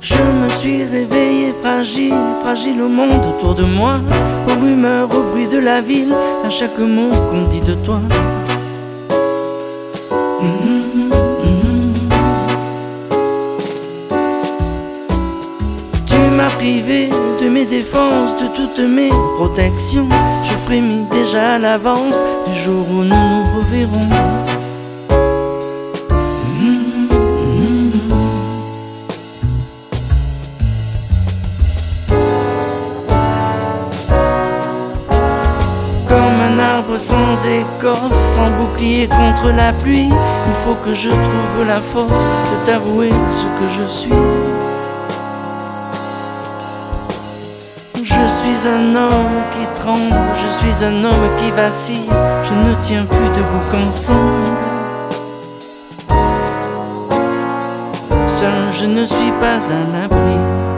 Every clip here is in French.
Je me suis réveillé fragile, fragile au monde autour de moi, aux rumeurs, au bruit de la ville, à chaque mot qu'on dit de toi. Tu m'as privé de mes défenses, de toutes mes protections. Je frémis déjà à l'avance du jour où nous nous reverrons. Sans écorce, sans bouclier contre la pluie, il faut que je trouve la force de t'avouer ce que je suis. Je suis un homme qui tremble, je suis un homme qui vacille, je ne tiens plus debout qu'ensemble. Seul je ne suis pas à l'abri.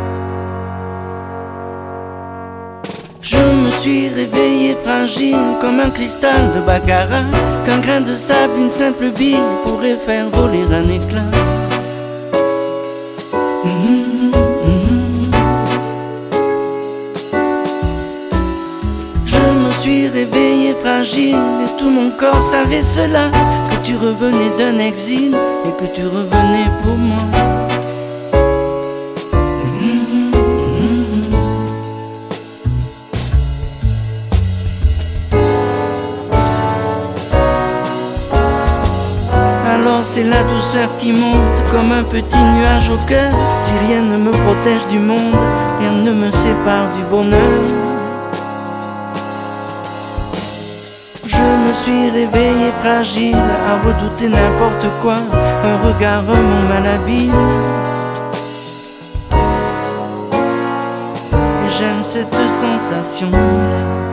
Je me suis réveillé fragile comme un cristal de baccarat, qu'un grain de sable, une simple bille pourrait faire voler un éclat. Je me suis réveillé fragile et tout mon corps savait cela, que tu revenais d'un exil et que tu revenais pour moi. Alors c'est la douceur qui monte comme un petit nuage au cœur. Si rien ne me protège du monde, rien ne me sépare du bonheur. Je me suis réveillé fragile, à redouter n'importe quoi, un regard, un mot malhabile. Et j'aime cette sensation-là.